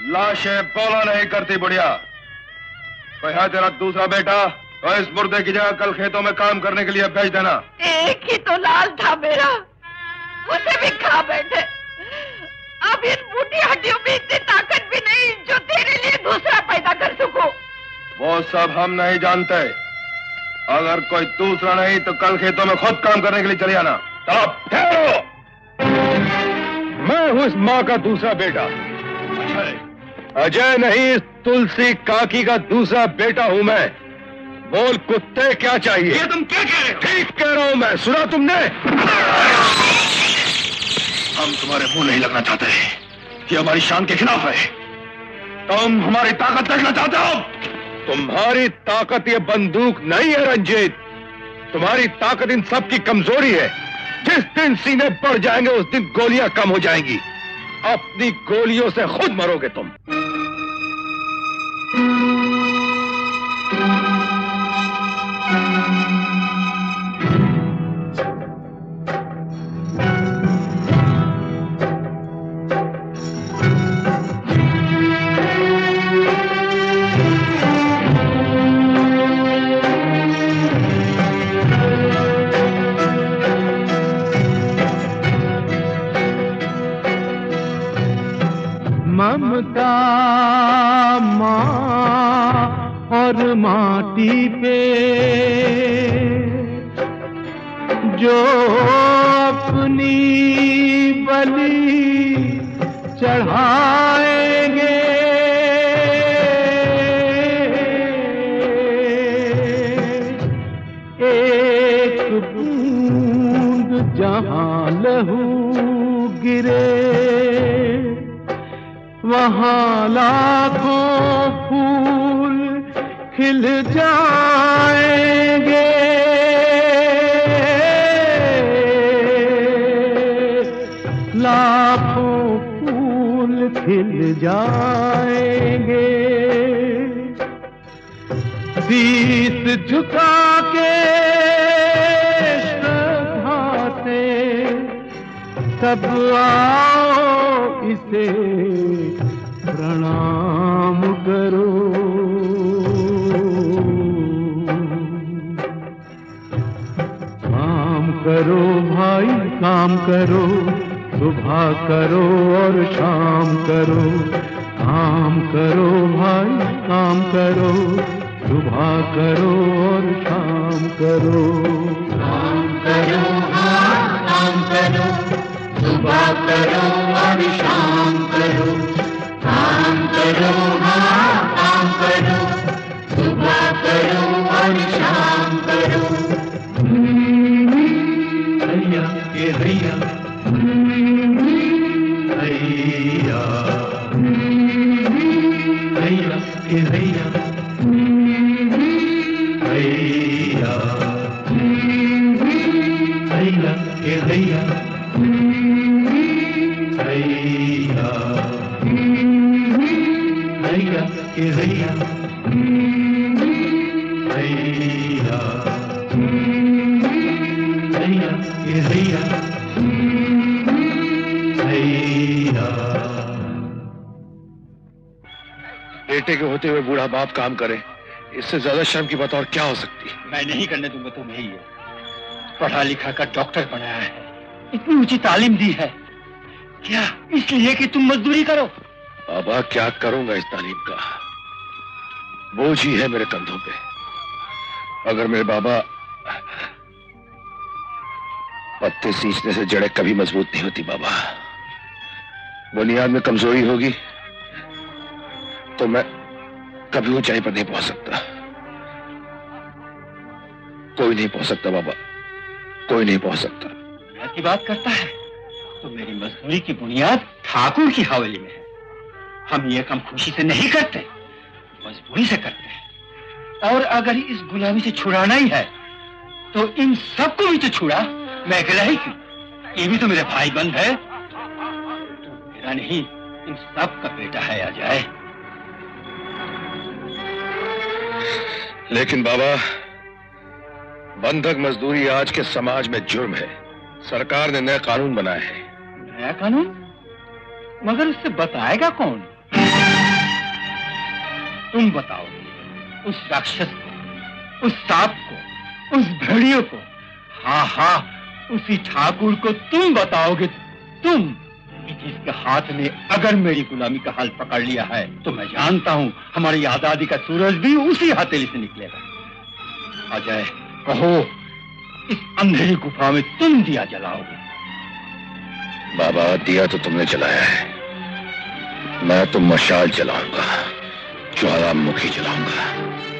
लाशें बोला नहीं करती बुढ़िया। कोई है तेरा दूसरा बेटा तो इस मुर्दे की जगह कल खेतों में काम करने के लिए भेज देना। एक ही तो लाल था मेरा, उसे भी खा बैठे। अब इन बूढ़ी हड्डियों में इतनी ताकत भी नहीं जो तेरे लिए दूसरा पैदा कर सकूं। वो सब हम नहीं जानते। अगर कोई दूसरा नहीं तो कल खेतों में खुद काम करने के लिए चले आना। चलो ठहरो। मैं हूं इस माँ का दूसरा बेटा। अजय नहीं, तुलसी काकी का दूसरा बेटा हूं मैं। बोल कुत्ते, क्या चाहिए? ये तुम क्या कह रहे हो? ठीक कह रहा हूं मैं, सुना तुमने? हम तुम्हारे मुंह नहीं लगना चाहते। ये हमारी शान के खिलाफ है। तुम हमारी ताकत देखना चाहते हो? तुम्हारी ताकत ये बंदूक नहीं है रंजीत, तुम्हारी ताकत इन सब की कमजोरी है। जिस दिन सीने बढ़ जाएंगे उस दिन गोलियां कम हो जाएंगी। अपनी गोलियों से खुद मरोगे तुम। ममता माँ और माटी पे जो अपनी बलि चढ़ाएंगे, एक बूंद जहाँ लहू गिरे वहाँ लाखों फूल खिल जाएंगे। लाखों फूल खिल जाएंगे। शीस झुका के श्रद्धा से सब आओ इसे प्रणाम करो। काम करो भाई काम करो, सुबह करो और शाम करो। काम करो भाई काम करो, सुबह करो और शाम करो। काम करो हाँ काम करो, सुबह करो और शाम करो। काम करो हाँ काम करो, सुबह करो और शाम करो। हैया के हैया हैया हैया के हैया हैया हैया के हैया हैया हैया के हैया हैया हैया के हैया हैया। बेटे के होते हुए बूढ़ा बाप काम करे, इससे ज्यादा शर्म की बात और क्या हो सकती? मैं नहीं करने दूंगा तुम्हें ये। पढ़ा लिखा कर डॉक्टर बनाया है, इतनी ऊंची तालीम दी है, क्या इसलिए कि तुम मजदूरी करो? बाबा क्या करूंगा इस तालीम का, बोझ ही है मेरे कंधों पे। अगर मेरे बाबा पत्ते सींचने से जड़ें कभी मजबूत नहीं होती बाबा। बुनियाद में कमजोरी होगी तो मैं कभी ऊंचाई पर नहीं पहुंच सकता। कोई नहीं पहुंच सकता बाबा, कोई नहीं पहुंच सकता। बुनियाद की बात करता है तो मेरी मजदूरी की बुनियाद ठाकुर की हवेली में है। हम ये काम खुशी से नहीं करते, मजबूरी से करते हैं। और अगर इस गुलामी से छुड़ाना ही है तो इन सबको भी तो छुड़ा। मैं अकेला ही क्यों? ये भी तो मेरे भाई बंद है। तो मेरा नहीं, इन सब का बेटा है अजय। लेकिन बाबा, बंधक मजदूरी आज के समाज में जुर्म है। सरकार ने नया कानून बनाया है। नया कानून? मगर उससे बताएगा कौन? तुम बताओगे, उस राक्षस को, उस सांप को, उस भेड़ियों को, हाँ हाँ उसी ठाकुर को तुम बताओगे, तुम जिसके हाथ ने अगर मेरी गुलामी का हाल पकड़ लिया है तो मैं जानता हूं हमारी आजादी का सूरज भी उसी हथेली से निकलेगा। अजय कहो, इस अंधेरी गुफा में तुम दिया जलाओगे? बाबा दिया तो तुमने जलाया है, मैं तो मशाल जलाऊंगा, ज्वालामुखी जलाऊंगा।